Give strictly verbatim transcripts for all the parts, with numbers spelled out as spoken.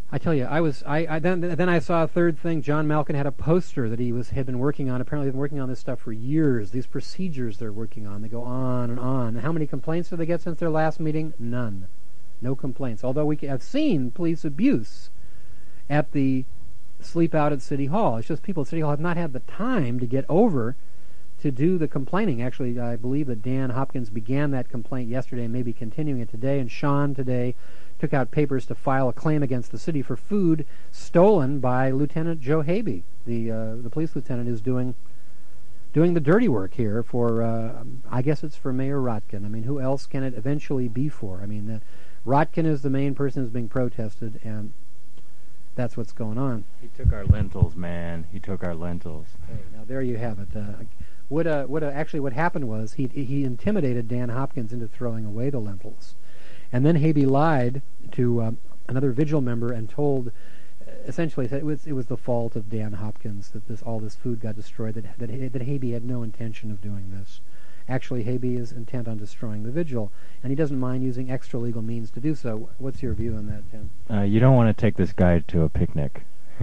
I tell you, I was I, I then then I saw a third thing. John Malkin had a poster that he was had been working on. Apparently, been working on this stuff for years. These procedures they're working on, they go on and on. How many complaints did they get since their last meeting? None, no complaints. Although we have seen police abuse at the sleep out at City Hall. It's just people at City Hall have not had the time to get over to do the complaining. Actually, I believe that Dan Hopkins began that complaint yesterday and maybe continuing it today. And Sean today took out papers to file a claim against the city for food stolen by Lieutenant Joe Habe. The uh, the police lieutenant is doing doing the dirty work here for, uh, I guess it's for Mayor Rotkin. I mean, who else can it eventually be for? I mean, uh, Rotkin is the main person who's being protested, and that's what's going on. He took our lentils, man. He took our lentils. Okay, now there you have it. Uh, what uh, what uh, actually what happened was he he intimidated Dan Hopkins into throwing away the lentils. And then Habe lied to uh, another Vigil member and told, uh, essentially, that it was it was the fault of Dan Hopkins that this all this food got destroyed. That that, that Habe had no intention of doing this. Actually, Habe is intent on destroying the Vigil, and he doesn't mind using extra legal means to do so. What's your view on that, Tim? Uh, you don't want to take this guy to a picnic.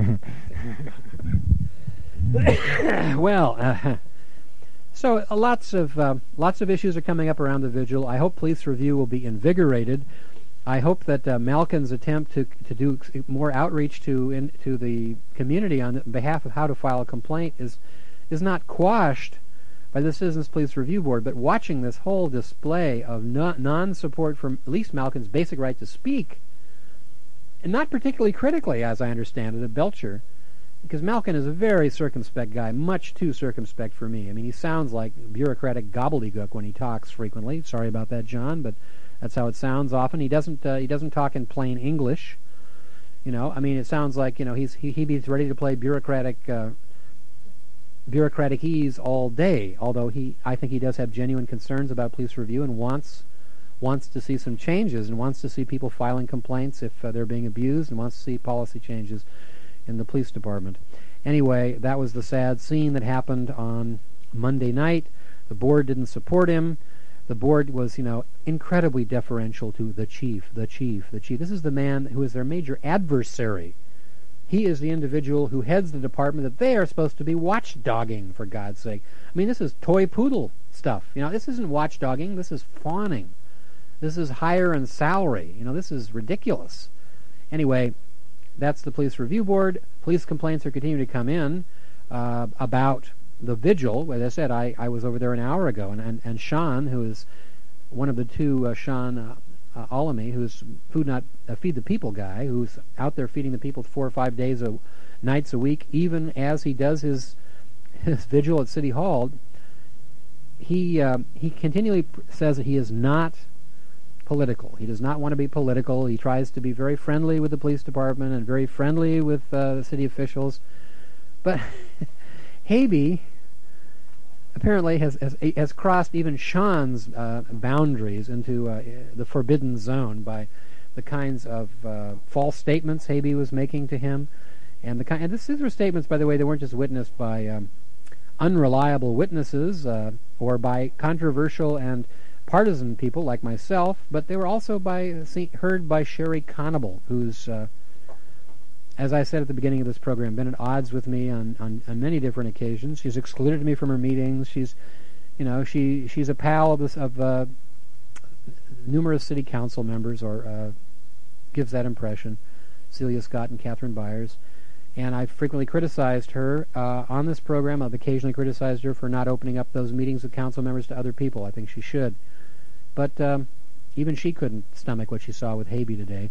Well. Uh, So uh, lots of uh, lots of issues are coming up around the vigil. I hope Police Review will be invigorated. I hope that uh, Malkin's attempt to to do more outreach to in, to the community on behalf of how to file a complaint is is not quashed by the Citizens Police Review Board. But watching this whole display of no, non-support for at least Malkin's basic right to speak, and not particularly critically, as I understand it, of Belcher. Because Malkin is a very circumspect guy, much too circumspect for me. I mean, he sounds like bureaucratic gobbledygook when he talks frequently. Sorry about that, John, but that's how it sounds often. He doesn't uh, he doesn't talk in plain English. You know, I mean, it sounds like, you know, he's he he's ready to play bureaucratic uh, bureaucratic ease all day. Although he, I think he does have genuine concerns about police review and wants wants to see some changes and wants to see people filing complaints if uh, they're being abused and wants to see policy changes in the police department. Anyway, that was the sad scene that happened on Monday night. The board didn't support him. The board was, you know, incredibly deferential to the chief, the chief, the chief. This is the man who is their major adversary. He is the individual who heads the department that they are supposed to be watchdogging, for God's sake. I mean, this is toy poodle stuff. You know, this isn't watchdogging. This is fawning. This is hire and salary. You know, this is ridiculous. Anyway, that's the Police Review Board. Police complaints are continuing to come in uh, about the vigil. As I said, I, I was over there an hour ago, and, and, and Sean, who is one of the two, uh, Sean uh, uh, Alamy, who's food not uh, Feed the People guy, who's out there feeding the people four or five days a nights a week, even as he does his his vigil at City Hall. He uh, he continually pr- says that he is not political. He does not want to be political. He tries to be very friendly with the police department and very friendly with uh, the city officials. But Habe apparently has, has has crossed even Sean's uh, boundaries into uh, the forbidden zone by the kinds of uh, false statements Habe was making to him, and the kind. And this, these were statements, by the way, that weren't just witnessed by um, unreliable witnesses uh, or by controversial and partisan people like myself, but they were also by see, heard by Sherry Conable, who's, uh, as I said at the beginning of this program, been at odds with me on, on, on many different occasions. She's excluded me from her meetings. She's, you know, she she's a pal of, this, of uh, numerous city council members, or uh, gives that impression, Celia Scott and Catherine Byers. And I've frequently criticized her uh, on this program. I've occasionally criticized her for not opening up those meetings with council members to other people. I think she should. But um, even she couldn't stomach what she saw with Habe today.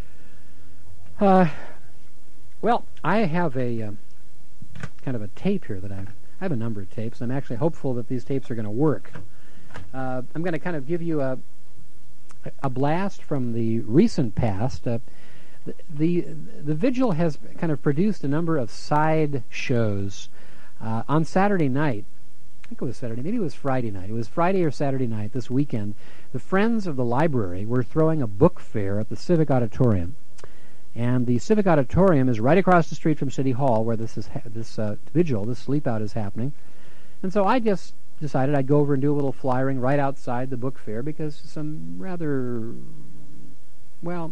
Uh, well, I have a uh, kind of a tape here that I've, I have a number of tapes. I'm actually hopeful that these tapes are going to work. Uh, I'm going to kind of give you a, a blast from the recent past. Uh, the, the the Vigil has kind of produced a number of side shows. Uh, on Saturday night, I think it was Saturday, maybe it was Friday night. It was Friday or Saturday night this weekend. The Friends of the Library were throwing a book fair at the Civic Auditorium. And the Civic Auditorium is right across the street from City Hall, where this is ha- this uh, vigil, this sleep out is happening. And so I just decided I'd go over and do a little flyering right outside the book fair, because some rather, well,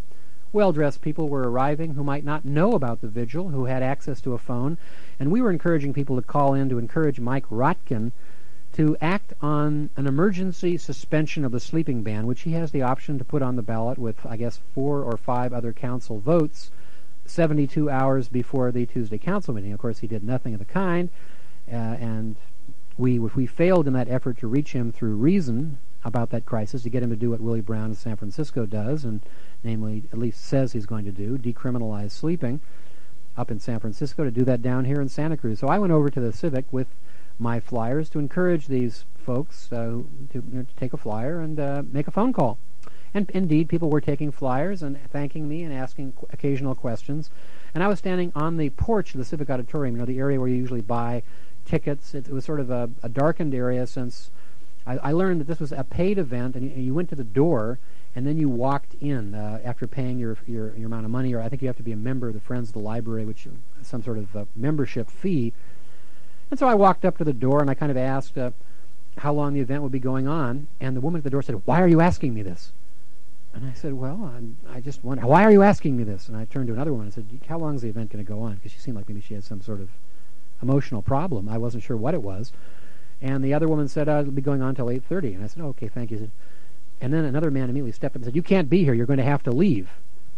well-dressed people were arriving who might not know about the vigil, who had access to a phone, and we were encouraging people to call in to encourage Mike Rotkin to act on an emergency suspension of the sleeping ban, which he has the option to put on the ballot with, I guess, four or five other council votes seventy-two hours before the Tuesday council meeting. Of course, he did nothing of the kind, uh, and we, we failed in that effort to reach him through reason about that crisis, to get him to do what Willie Brown in San Francisco does, and namely, at least says he's going to do, decriminalize sleeping up in San Francisco, to do that down here in Santa Cruz. So I went over to the Civic with my flyers to encourage these folks uh, to, you know, to take a flyer and uh, make a phone call. And indeed, people were taking flyers and thanking me and asking qu- occasional questions. And I was standing on the porch of the Civic Auditorium, you know, the area where you usually buy tickets. It, it was sort of a, a darkened area, since I, I learned that this was a paid event, and you, you went to the door, and then you walked in uh, after paying your, your your amount of money, or I think you have to be a member of the Friends of the Library, which is some sort of uh, membership fee. And so I walked up to the door, and I kind of asked uh, how long the event would be going on, and the woman at the door said, "Why are you asking me this?" And I said, "Well, I'm, I just wonder, why are you asking me this?" And I turned to another woman and said, "How long is the event going to go on?" Because she seemed like maybe she had some sort of emotional problem. I wasn't sure what it was. And the other woman said, uh, "It'll be going on till eight thirty. And I said, "Oh, okay, thank you." And then another man immediately stepped up and said, "You can't be here. You're going to have to leave."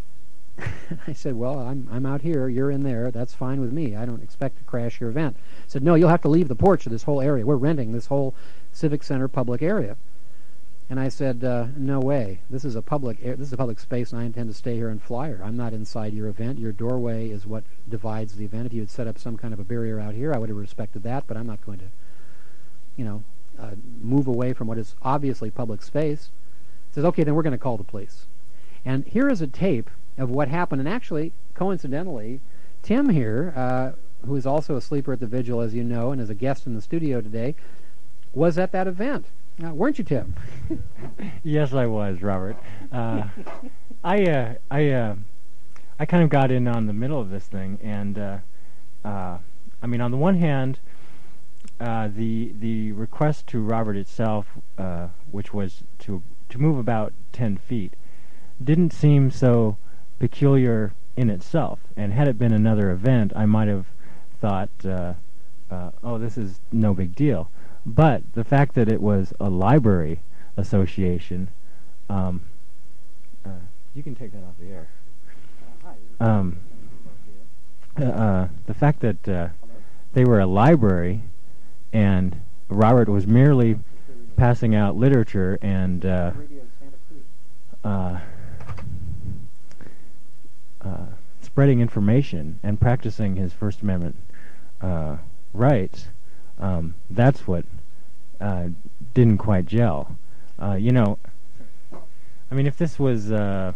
I said, "Well, I'm I'm out here. You're in there. That's fine with me. I don't expect to crash your event." I said, "No, you'll have to leave the porch of this whole area. We're renting this whole Civic Center public area." And I said, uh, "No way. This is a public air, this is a public space, and I intend to stay here and flyer. I'm not inside your event. Your doorway is what divides the event. If you had set up some kind of a barrier out here, I would have respected that, but I'm not going to, you know, uh, move away from what is obviously public space." He says, "Okay, then we're going to call the police." And here is a tape of what happened. And actually, coincidentally, Tim here, uh, who is also a sleeper at the vigil, as you know, and is a guest in the studio today, was at that event. Uh, weren't you, Tim? Yes, I was, Robert. Uh, I uh, I uh, I kind of got in on the middle of this thing, and uh, uh, I mean, on the one hand, uh, the the request to Robert itself, uh, which was to to move about ten feet, didn't seem so peculiar in itself. And had it been another event, I might have thought, uh, uh, "Oh, this is no big deal." But the fact that it was a library association, um, uh, you can take that off the air. Um, uh, uh, the fact that uh, they were a library and Robert was merely passing out literature and uh, uh, uh, spreading information and practicing his First Amendment uh, rights, um, that's what uh, didn't quite gel. Uh, you know, I mean, if this was, uh,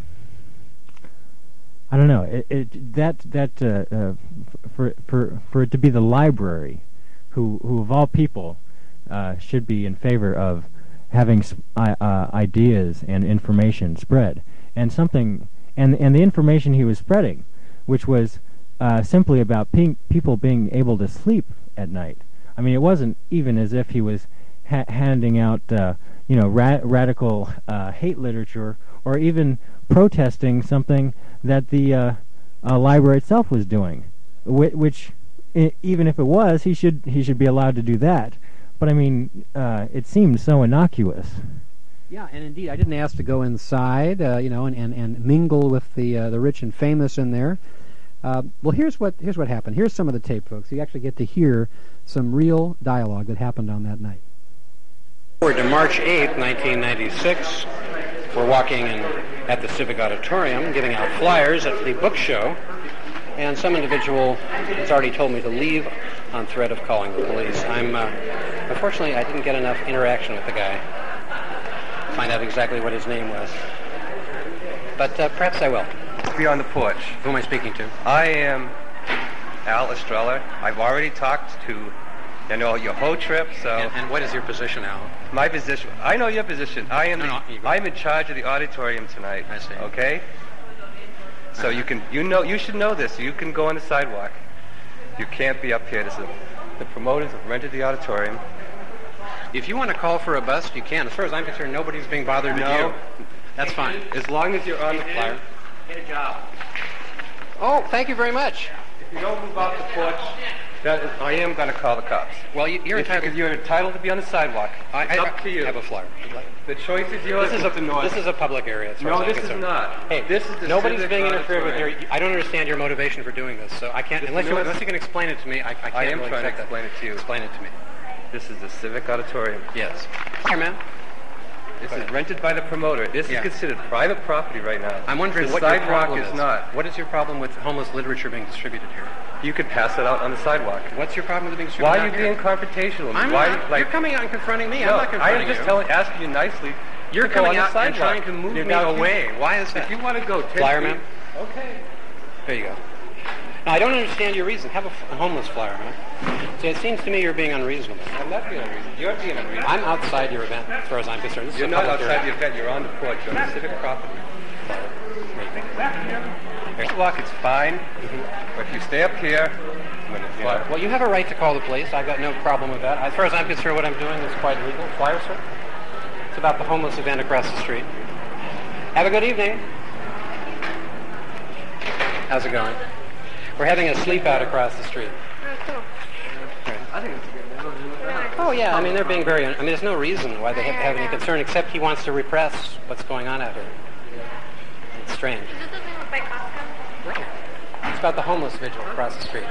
I don't know, it, it that that uh, uh, for for for it to be the library, who who of all people uh, should be in favor of having sp- uh, uh, ideas and information spread, and something, and and the information he was spreading, which was uh, simply about pe- people being able to sleep at night. I mean, it wasn't even as if he was ha- handing out, uh, you know, ra- radical uh, hate literature, or even protesting something that the uh, uh, library itself was doing. Wh- which, I- even if it was, he should he should be allowed to do that. But I mean, uh, it seemed so innocuous. Yeah, and indeed, I didn't ask to go inside, uh, you know, and, and, and mingle with the uh, the rich and famous in there. Uh, well, here's what here's what happened. Here's some of the tape, folks. You actually get to hear some real dialogue that happened on that night. Forward to March eighth, nineteen ninety-six. We're walking in at the Civic Auditorium, giving out flyers at the book show, and some individual has already told me to leave on threat of calling the police. I'm uh, unfortunately I didn't get enough interaction with the guy to find out exactly what his name was, but uh, perhaps I will. Be on the porch. Who am I speaking to? I am Al Estrella. I've already talked to, you know, your whole trip. So And, and what is your position, Al? my position. I know your position. I am. No, no, you the, go. I'm in charge of the auditorium tonight. I see. Okay. So Uh-huh. you can, you know, you should know this. You can go on the sidewalk. You can't be up here. This is, the promoters have rented the auditorium. If you want to call for a bus, you can. As far as I'm concerned, nobody's being bothered No. with you. That's fine. As long as you're on the Flyer. Get a job. Oh, thank you very much. If you don't move off the porch, that is, I am going to call the cops. Well, you, you're If you- entitled. You're entitled to be on the sidewalk. I, It's I, up to you. I have a flyer. The choice is yours. This is a Mister Norton. this is a public area. As far No, as I'm this is concerned. not. Hey, This is the nobody's civic being interfered with here. auditorium. I don't understand your motivation for doing this, so I can't Mister unless you Norton- unless you can explain it to me. I, I can't I am really trying to accept that. explain it to you. Explain it to me. This is the civic auditorium. Yes. Here, ma'am. This Go is ahead. rented by the promoter. This Yeah. is considered private property right now. I'm wondering the what your sidewalk problem is is. not. What is your problem with homeless literature being distributed here? You could pass it out on the sidewalk. What's your problem with it being distributed Why are out you here? being confrontational? with me? I'm Why, not. like, You're coming out and confronting me. no, I'm not I confronting am just you. telling, asking you nicely. You're to go coming on out the and sidewalk. trying to move You're me not- away. Why is If that? you want to go ten Flyer, feet, ma'am? okay. There you go. Now, I don't understand your reason. Have a, f- a homeless flyer, man. See, it seems to me you're being unreasonable. I'm not being unreasonable. You're being unreasonable. I'm outside your event, as far as I'm concerned. This You're is a not public outside area. the event. You're on the porch. You're on the civic property. Sidewalk is fine, but if you stay up here, I'm going to fly. Well, you have a right to call the police. I've got no problem with that. As far as I'm concerned, what I'm doing is quite legal. Flyer, sir? It's about the homeless event across the street. Have a good evening. How's it going? We're having a sleep out across the street. I think it's good. Oh, yeah. I mean, they're being very... I mean, there's no reason why they have to have any concern, except he wants to repress what's going on out here. It's strange. Is this the thing with my Costco? Right. It's about the homeless vigil across the street.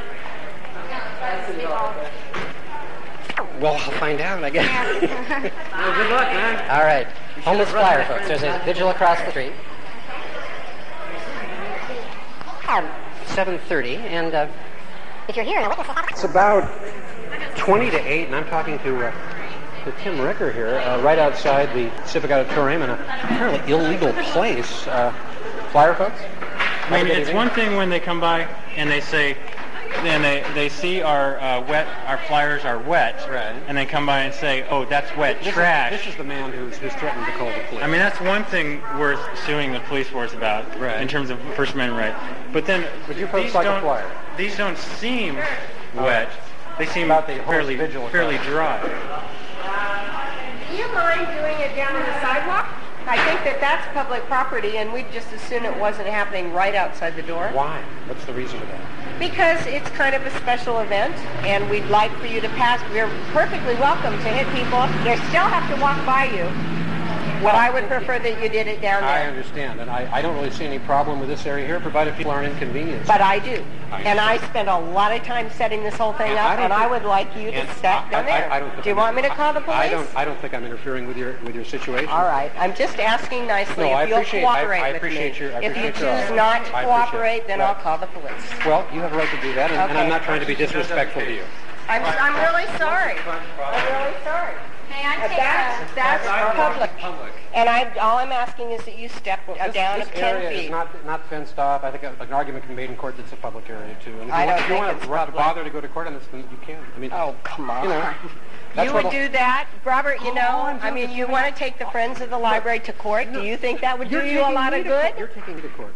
Well, I'll find out, I guess. Well, good luck, man. All right. Homeless flyer, folks. There's a vigil across the street. seven thirty, and uh, if you're here, it's about twenty to eight, and I'm talking to, uh, to Tim Ricker here, uh, right outside the Civic Auditorium in a apparently illegal place. Uh, flyer, folks? I mean, it's one thing when they come by and they say, and they, they see our uh, wet, our flyers are wet, Right. and they come by and say, oh, that's wet This is- trash. This is the man who's, who's threatened to call the police. I mean, that's one thing worth suing the police force about Right. in terms of First Amendment rights. But then But you folks these like a don't flyer. these don't seem Oh. wet. They seem About the homeless fairly vigil fairly across. dry. Do you mind doing it down on the sidewalk? I think that that's public property, and we'd just as soon it wasn't happening right outside the door. Why? What's the reason for that? Because it's kind of a special event, and we'd like for you to pass. We're perfectly welcome to hit people. They still have to walk by you. But I would prefer that you did it down I there. understand, and I, I don't really see any problem with this area here, provided people aren't inconvenienced. But I do. I And I spent a lot of time setting this whole thing And I up, don't and I think- would like you to And sit I- down I- there. I don't think Do you I'm- want me to call the police? I don't. I don't think I'm interfering with your with your situation. All right. I'm just asking nicely No, if I you'll appreciate- I- cooperate I with appreciate me. your- I if you appreciate choose your offer. not to I appreciate cooperate, it. then Well- I'll call the police. Well, you have a right to do that, and, and Okay. I'm not trying to be disrespectful to you. I'm, I'm really sorry. I'm really sorry. Hey, I But take that's, a... that's public. Public. And I, all I'm asking is that you step Well, uh, this, down this of ten area feet. is not not fenced off. I think a, an argument can be made in court that's a public area too. And if I you want, don't if you think want it's to ru- public. bother to go to court on this, then you can. I mean, Oh, come on. you know, that's You what would I'll- do that, Robert, you Oh, know, I'm I doing mean, it. you want to take the Friends of the Library to court? Do you think that would do You're you a taking lot me of to good? court. You're taking me to court.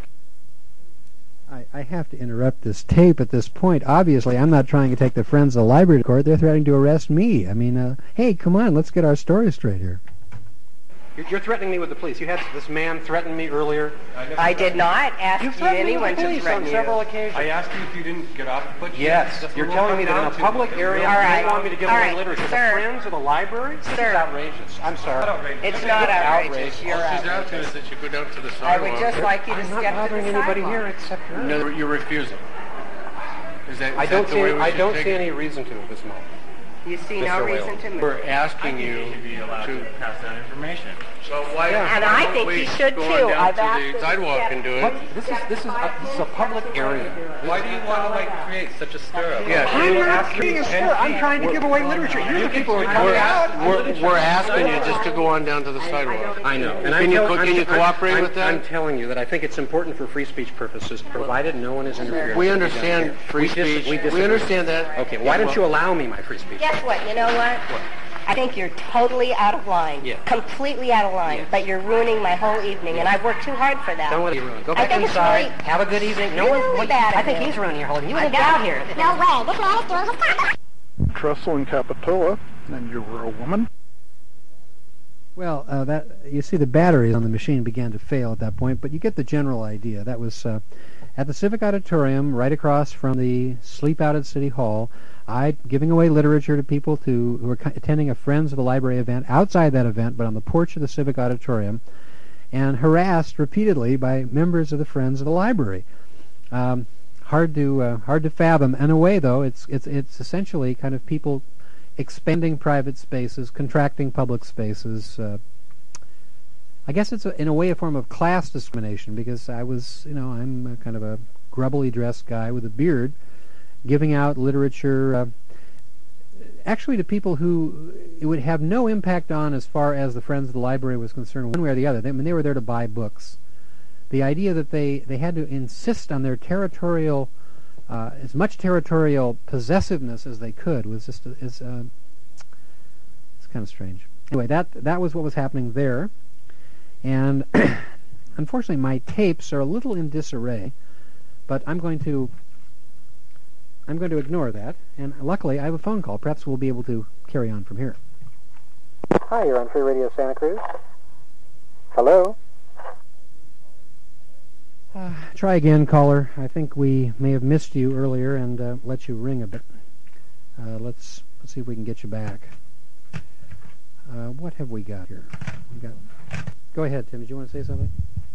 I, I have to interrupt this tape at this point. Obviously, I'm not trying to take the Friends of the Library to court. They're threatening to arrest me. I mean, uh, hey, come on, let's get our story straight here. You're, you're threatening me with the police. You had this man threaten me earlier. I did not ask You you threatened me anyone with the to police threaten on you. several occasions. I asked you if you didn't get off the foot. Yes, That's you're what telling we'll me that in come a down to. public area All right. you want me to give All away right, literature. sir. The Friends of the Library? This Sir. is outrageous. I'm sorry. Not outrageous. It's not outrageous. You're All she's outrageous. asking is that you go down to the I sidewalk. would just like you to I'm not step to bothering the anybody sidewalk. here except her. No, you're refusing. Is that, is I that don't the see. way we I should don't take see it? any reason to at this moment. You see Mister no Whalen. reason to move. We're asking You you should be allowed to to. pass that information. So why? And why I don't think we you should go too. on down I've to asked the them to sidewalk step- and do it. What? This is this is a, this is a public area. Why do you want to like create such a stir up? Yeah. I'm You're not asking being a ten stir. I'm feet. trying to give away literature. You're the people who are coming We're, out. we're, we're asking you just to go on down to the sidewalk. I know. And Can I'm you tell- co- I'm- can you I'm- cooperate I'm- with that? I'm telling you that I think it's important for free speech purposes, provided no one is interfering. We understand free We dis- speech. we We, disagree. understand that. Okay, why don't you allow me my free speech? Guess what? You know what? I think you're totally out of line. Yes. Completely out of line. Yes. But you're ruining my whole evening, and I've worked too hard for that. Don't let it ruin. Go I back think it's inside. really- Have a good evening. No really one. what- bad of I think you. he's around here holding you. I want to get got out here. No way. This man is doing his job. Tressel and Capitola, and you were a woman. Well, uh, that you see, the batteries on the machine began to fail at that point, but you get the general idea. That was uh, at the Civic Auditorium, right across from the Sleep Out at City Hall. I giving away literature to people to, who were attending a Friends of the Library event outside that event, but on the porch of the Civic Auditorium, and harassed repeatedly by members of the Friends of the Library. Um, hard to uh, hard to fathom. In a way, though, it's it's it's essentially kind of people expanding private spaces, contracting public spaces. Uh, I guess it's a, in a way a form of class discrimination, because I was, you know, I'm a kind of a grubbily dressed guy with a beard, giving out literature, uh, actually to people who it would have no impact on as far as the Friends of the Library was concerned, one way or the other. They, I mean, they were there to buy books. The idea that they, they had to insist on their territorial Uh, as much territorial possessiveness as they could was just a, is uh, it's kind of strange. Anyway, that that was what was happening there, and unfortunately, my tapes are a little in disarray. But I'm going to I'm going to ignore that, and luckily, I have a phone call. Perhaps we'll be able to carry on from here. Hi, you're on Free Radio Santa Cruz. Hello. Uh, try again, caller. I think we may have missed you earlier and uh, let you ring a bit. Uh, let's let's see if we can get you back. Uh, what have we got here? We got. Go ahead, Tim. Did you want to say something?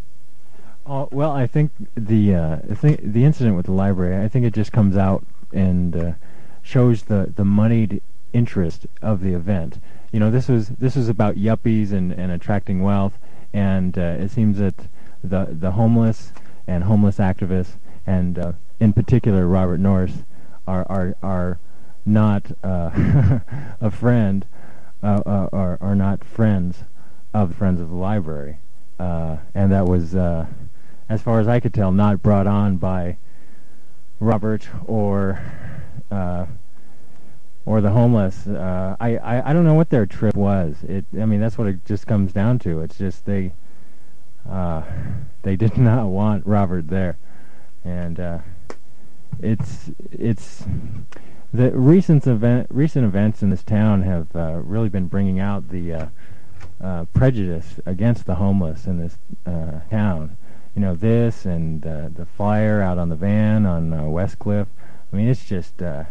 Oh, well, I think the uh, I think the incident with the library, I think it just comes out and uh, shows the, the moneyed interest of the event. You know, this was this was about yuppies and, and attracting wealth, and uh, it seems that the the homeless and homeless activists, and uh, in particular Robert North, are are are not uh, a friend, uh, uh, are are not friends of the Friends of the Library, uh, and that was, uh, as far as I could tell, not brought on by Robert or uh, or the homeless. Uh, I, I I don't know what their trip was. It I mean that's what it just comes down to. It's just they. Uh, they did not want Robert there, and uh, it's it's the recent event recent events in this town have uh, really been bringing out the uh, uh, prejudice against the homeless in this uh, town. You know, this and uh, the fire out on the van on uh, West Cliff. I mean, it's just uh,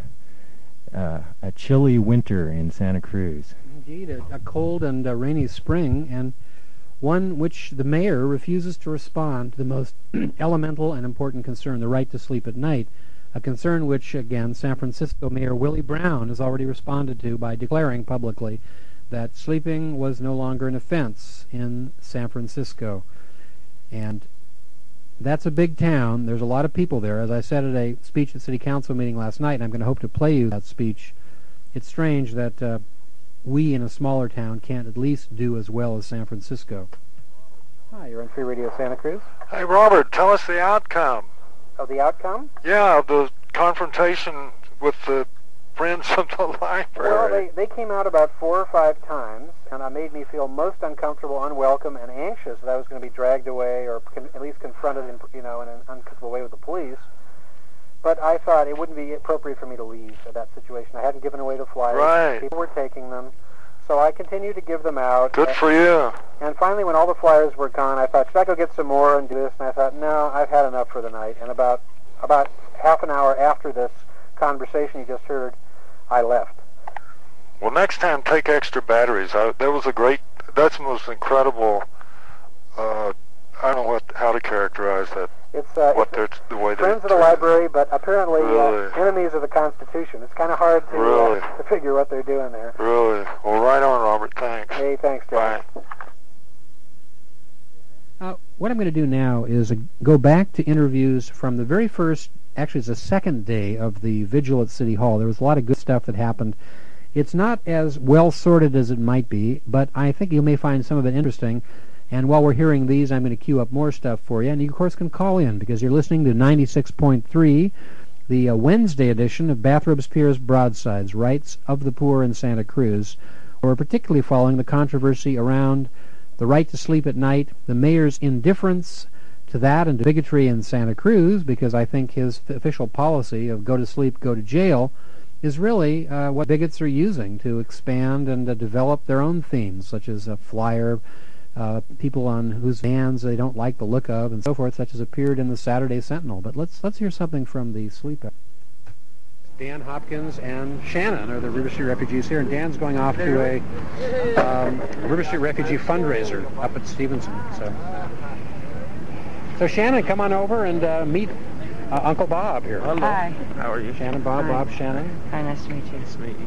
uh, a chilly winter in Santa Cruz. Indeed, a, a cold and uh, rainy spring, and one which the mayor refuses to respond to the most elemental and important concern, the right to sleep at night, a concern which, again, San Francisco Mayor Willie Brown has already responded to by declaring publicly that sleeping was no longer an offense in San Francisco. And that's a big town. There's a lot of people there. As I said at a speech at City Council meeting last night, and I'm going to hope to play you that speech, it's strange that uh, we in a smaller town can't at least do as well as San Francisco. Hi, you're on Free Radio Santa Cruz. Hey, Robert, tell us the outcome. Oh, the outcome? Yeah, of the confrontation with the Friends of the Library. Well, they, they came out about four or five times, and it made me feel most uncomfortable, unwelcome, and anxious that I was going to be dragged away or con- at least confronted in, you know, in an uncomfortable way with the police. But I thought it wouldn't be appropriate for me to leave at that situation. I hadn't given away the flyers. Right. People were taking them. So I continued to give them out. Good and, for you. And finally, when all the flyers were gone, I thought, should I go get some more and do this? And I thought, no, I've had enough for the night. And about about half an hour after this conversation you just heard, I left. Well, next time, take extra batteries. I, that was a great, that's the most incredible, uh, I don't know what, how to characterize that. It's, uh, what it's the way Friends they of the Library, but apparently really? uh, enemies of the Constitution. It's kind of hard to, really? uh, to figure what they're doing there. Really? Well, right on, Robert. Thanks. Hey, thanks, John. Bye. Uh, what I'm going to do now is uh, go back to interviews from the very first, actually it's the second day of the vigil at City Hall. There was a lot of good stuff that happened. It's not as well sorted as it might be, but I think you may find some of it interesting. And while we're hearing these, I'm going to queue up more stuff for you. And you, of course, can call in because you're listening to ninety-six point three, the uh, Wednesday edition of Bathrobes Pierce Broadsides, Rights of the Poor in Santa Cruz. We're particularly following the controversy around the right to sleep at night, the mayor's indifference to that and to bigotry in Santa Cruz, because I think his f- official policy of go to sleep, go to jail is really uh, what bigots are using to expand and uh, develop their own themes, such as a flyer, uh, people on whose vans they don't like the look of, and so forth, such as appeared in the Saturday Sentinel. But let's let's hear something from the sleep. Dan Hopkins and Shannon are the River Street refugees here, and Dan's going off to a um, River Street refugee fundraiser up at Stevenson. So, so Shannon, come on over and uh, meet uh, Uncle Bob here. Hello. Hi. How are you? Shannon, Bob, Hi. Bob, Shannon. Hi, nice to meet you. Nice to meet you.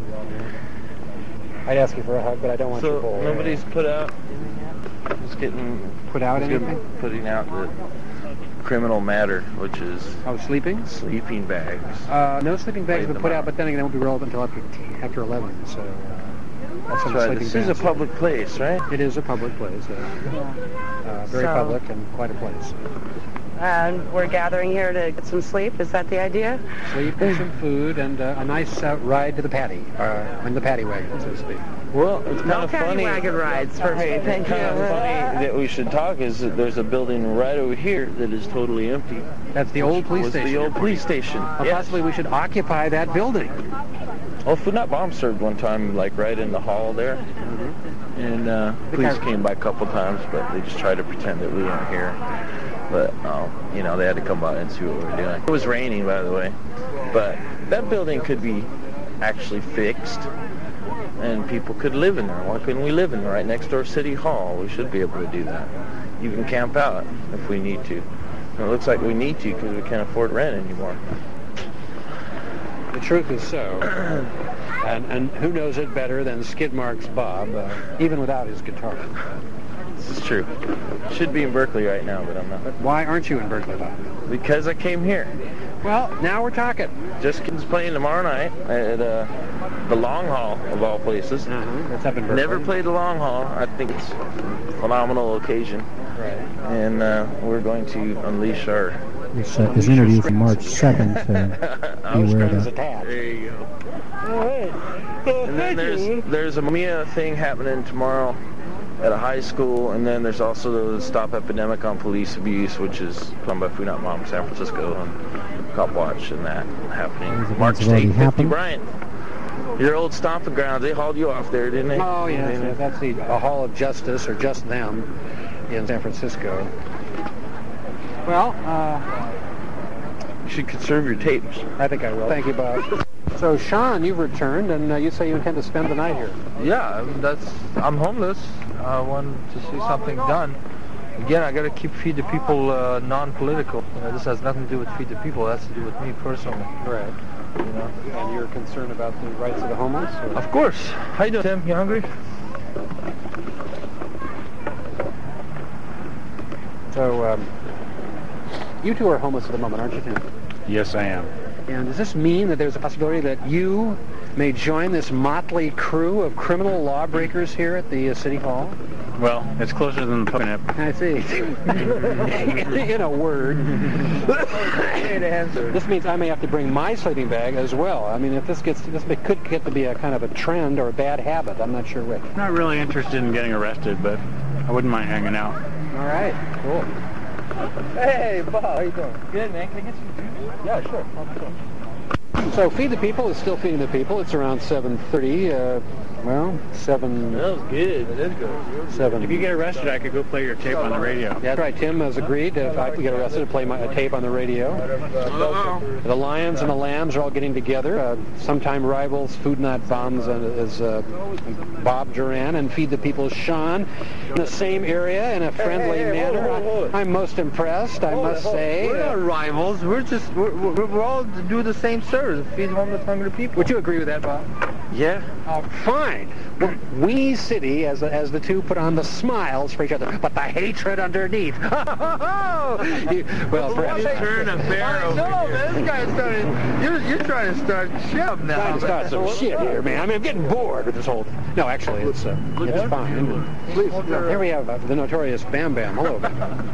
I'd ask you for a hug, but I don't want so your bowl. Nobody's put out. Just getting put out getting, anything? Putting out the criminal matter, which is oh sleeping sleeping bags. Uh, no sleeping bags have been put out, out, but then again, they won't be relevant until after after eleven. So uh, that's, that's right. This is a public place, right? It is a public place. Uh, uh, very So- public and quite a place. And we're gathering here to get some sleep. Is that the idea? Sleep and some food and uh, a nice uh, ride to the paddy, uh, in the paddy wagon, so to speak. Well, it's kind No of paddy funny. wagon rides for me. Thank you. Kind of funny that we should talk is that there's a building right over here that is totally empty. That's the old police was station. the old police station. Well, Yes. possibly we should occupy that building. Well, Food Not Bomb served one time, like right in the hall there, Mm-hmm. and uh, police came by a couple times, but they just tried to pretend that we weren't here. But um, you know, they had to come by and see what we were doing. It was raining, by the way, but that building could be actually fixed, and people could live in there. Why couldn't we live in there right next door, City Hall? We should be able to do that. You can camp out if we need to. And it looks like we need to because we can't afford rent anymore. The truth is so. and, and who knows it better than Skidmark's Bob, uh, even without his guitar. This is true. Should be in Berkeley right now, but I'm not. But why aren't you in Berkeley, Bob? Because I came here. Well, now we're talking. Justin's playing tomorrow night at uh, the Long Hall, of all places. Uh-huh. That's up in Berkeley. Never played the Long Hall. I think it's a phenomenal occasion. Right. And uh, we're going to unleash our... This uh, is interview from March second. Uh, beware of that. There you go. All right. And then there's, there's a Mia thing happening tomorrow at a high school, and then there's also the Stop Epidemic on Police Abuse, which is run by Food Not Bomb San Francisco and Cop Watch, and that happening March eighth, fifty Bryant. Your old stomping grounds, they hauled you off there, didn't they? Oh, yeah, yeah, that's the a Hall of Justice, or Just Them, in San Francisco. Well, uh... you should conserve your tapes. I think I will. Thank you, Bob. So, Sean, you've returned, and uh, you say you intend to spend the night here. Yeah, I mean, that's. I'm homeless. I want to see something done. Again, I got to keep Feed the People uh, non-political. You know, this has nothing to do with Feed the People. It has to do with me personally. Right. You know. And you're concerned about the rights of the homeless? Or? Of course. How you doing, Tim? You hungry? So, um, you two are homeless at the moment, aren't you, Tim? Yes, I am. And does this mean that there's a possibility that you may join this motley crew of criminal lawbreakers here at the uh, City Hall? Well, it's closer than the Pocanip. I see. In a word. This means I may have to bring my sleeping bag as well. I mean, if this gets, this could get to be a kind of a trend or a bad habit. I'm not sure which. Not really interested in getting arrested, but I wouldn't mind hanging out. All right, cool. Hey, Bob. How you doing? Good, man. Can I get some juice? Yeah, sure. Okay. So Feed the People is still feeding the people. It's around seven thirty. Uh, well, seven. That was good. It is good. Seven. If you get arrested, I could go play your tape on the radio. Yeah, that's right. Tim has agreed if I get arrested to play my a tape on the radio. Uh-oh. The Lions and the Lambs are all getting together. Uh, sometime rivals, Food Not Bombs uh, is uh, Bob Duran and Feed the People's Sean in the same area in a friendly hey, hey, manner. hold on, hold on. I, I'm most impressed, I Hold must on, hold on. say. We're not rivals. We're just, we're, we're, we're all do the same service. Feed homeless, hungry people. Would you agree with that, Bob? Yeah. Oh, fine. Well, we City, as as the two put on the smiles for each other, but the hatred underneath. You- well, perhaps. Turn a bear over No, here. man, this guy's starting. You're, you're trying to start shit now. Trying to start some shit here, man. I mean, I'm getting bored with this whole. No, actually, it's uh, it's fine. Please, here we have uh, the notorious Bam Bam. Hello, Bam Bam.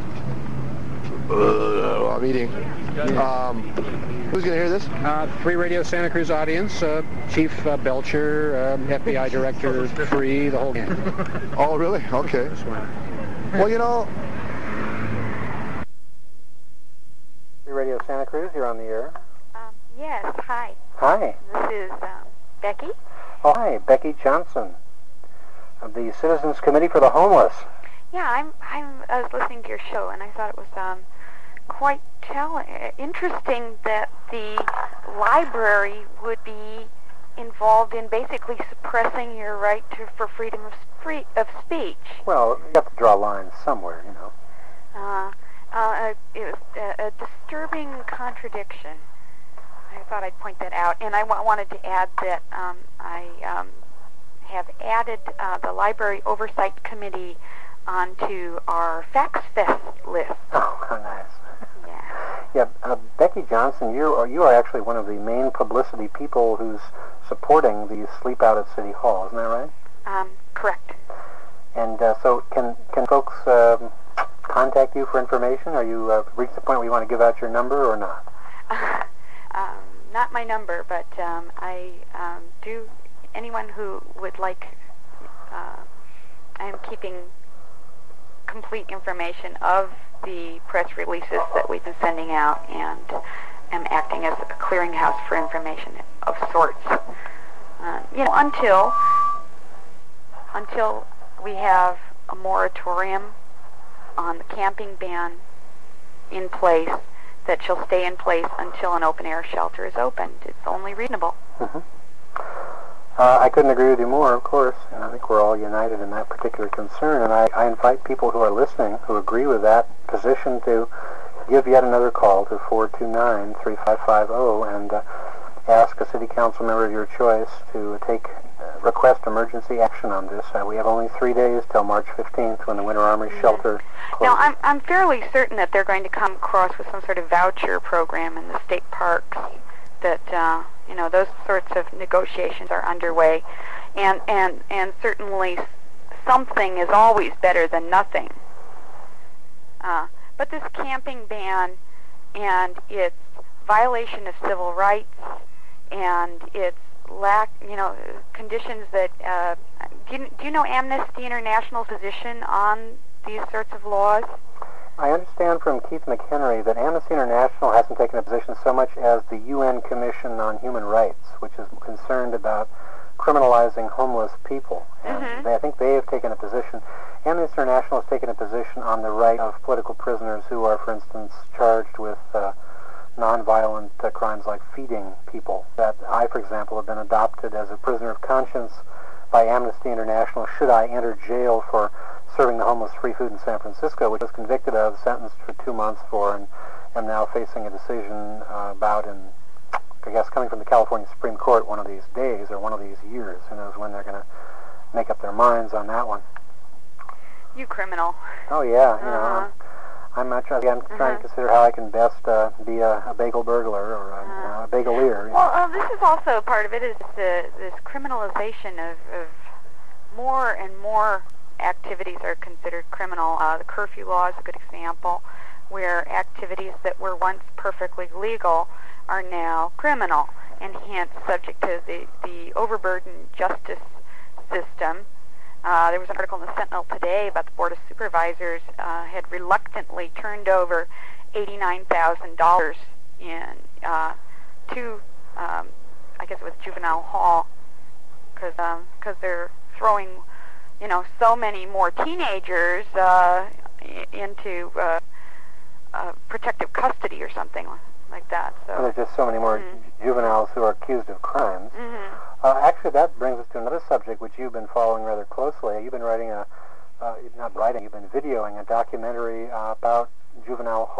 Uh, I'm eating. Um, who's going to hear this? Uh, Free Radio Santa Cruz audience, uh, Chief uh, Belcher, um, F B I Director Free, the whole gang. Oh, really? Okay. Well, you know... Free Radio Santa Cruz, you're on the air. Um, yes, hi. Hi. This is um, Becky. Oh, hi, Becky Johnson of the Citizens Committee for the Homeless. Yeah, I'm. I'm. I was listening to your show, and I thought it was um, quite tell- interesting that the library would be involved in basically suppressing your right to, for freedom of, free, of speech. Well, you have to draw lines somewhere, you know. Uh, uh, it was a, a disturbing contradiction. I thought I'd point that out, and I w- wanted to add that um, I um, have added uh, the Library Oversight Committee onto our Fax Fest list. Oh, how nice. Yeah, uh, Becky Johnson, you are you are actually one of the main publicity people who's supporting the Sleep Out at City Hall, isn't that right? Um, correct. And uh, so, can can folks um, contact you for information? Are you uh, reached the point where you want to give out your number or not? Uh, um, not my number, but um, I um, do. Anyone who would like, uh, I am keeping complete information of the press releases that we've been sending out, and am acting as a clearinghouse for information of sorts. Uh, you know, until until we have a moratorium on the camping ban in place, that shall stay in place until an open-air shelter is opened. It's only reasonable. Mm-hmm. Uh, I couldn't agree with you more, of course, and I think we're all united in that particular concern, and I, I invite people who are listening who agree with that position to give yet another call to four two nine, three five five zero and uh, ask a city council member of your choice to take uh, request emergency action on this. Uh, we have only three days till March fifteenth when the Winter Armory mm-hmm. shelter closes. Now, I'm, I'm fairly certain that they're going to come across with some sort of voucher program in the state parks, that uh, you know, those sorts of negotiations are underway, and and and certainly something is always better than nothing. Uh, but this camping ban and its violation of civil rights and its lack, you know, conditions that uh, do you, do you know Amnesty International's position on these sorts of laws? I understand from Keith McHenry that Amnesty International hasn't taken a position so much as the U N Commission on Human Rights, which is concerned about criminalizing homeless people. And mm-hmm. they, I think they have taken a position. Amnesty International has taken a position on the right of political prisoners who are, for instance, charged with uh, nonviolent uh, crimes like feeding people. That I, for example, have been adopted as a prisoner of conscience by Amnesty International should I enter jail for serving the homeless free food in San Francisco, which I was convicted of, sentenced for two months for, and am now facing a decision uh, about in, I guess, coming from the California Supreme Court one of these days or one of these years. Who knows when they're going to make up their minds on that one. You criminal. Oh, yeah. You uh-huh. know, I'm, I'm, trying, I'm uh-huh. trying to consider how I can best uh, be a, a bagel burglar or a, uh-huh. you know, a bagelier. Well, uh, this is also part of it, is the, this criminalization of, of more and more activities are considered criminal. Uh, the curfew law is a good example, where activities that were once perfectly legal are now criminal, and hence subject to the, the overburdened justice system. Uh, there was an article in the Sentinel today about the Board of Supervisors uh, had reluctantly turned over eighty-nine thousand dollars in uh, to, um, I guess it was juvenile hall, because um, because they're throwing, you know, so many more teenagers uh, into uh, uh, protective custody or something like that. So and there's just so many more mm-hmm. juveniles who are accused of crimes. Mm-hmm. Uh, actually, that brings us to another subject which you've been following rather closely. You've been writing a, uh, not writing, you've been videoing a documentary uh, about juvenile hall.